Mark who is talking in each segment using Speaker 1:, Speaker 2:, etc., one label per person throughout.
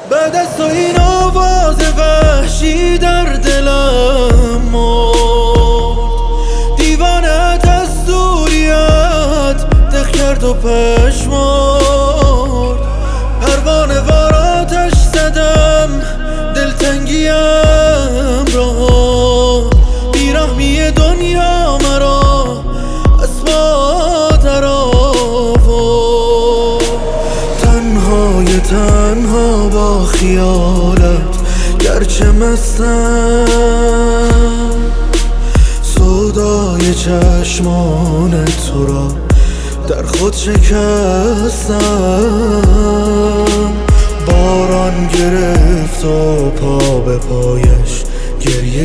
Speaker 1: بعد از تو این آواز وحشی در دلم مرد. دیوانت از دوریت دق کرد و پشمرد. پروانه وار آتش زدم دلتنگیم را. بیرحمی دنیا مرا از پا در آورد. تنها با خیالت گرچه مستم، سودای چشمان تو را در خود شکستم. باران گرفت و پا به پایش گریه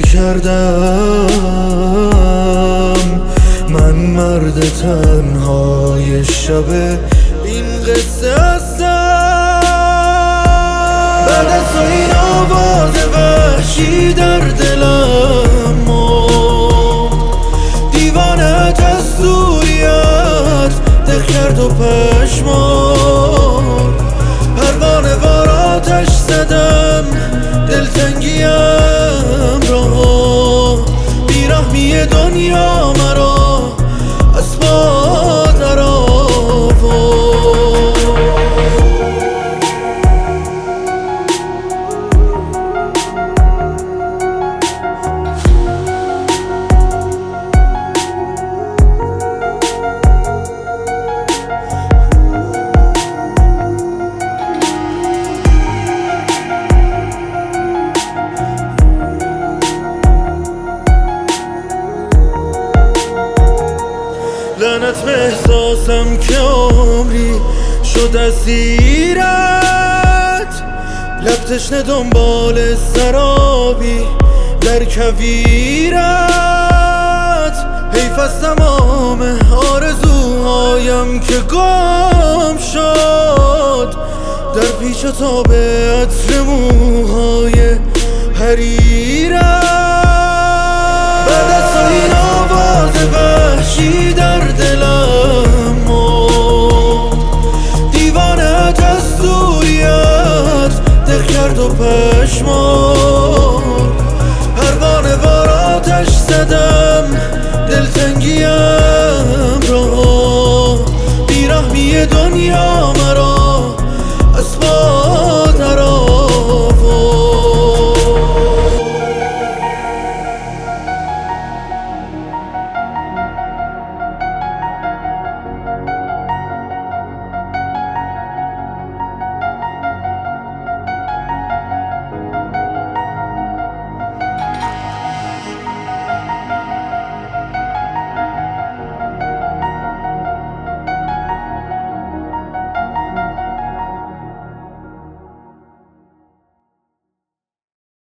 Speaker 1: کردم. من مرد تنهای شب این قصه هستم. بعد از تو این آواز وحشی در دلم مرد. دیوانت از دوریت دق کرد و پشمرد. پروانه وار آتش زدم دلتنگیم را. بیرحمی دنیا مرا از پا در آورد. لعنت به احساسم که عمری شد اسیرت. لب تشنه دنبال سرابی در کویرت. حیف از تمام آرزوهایم که گم شد در پیچ و تاب عطر موهای حریرت. بعد از تو این آواز وحشی در دلم مرد. دیوانت از دوریت دق کرد و پشمرد. پروانه وار آتش زدم دلتنگیم را. بیرحمی دنیا مرا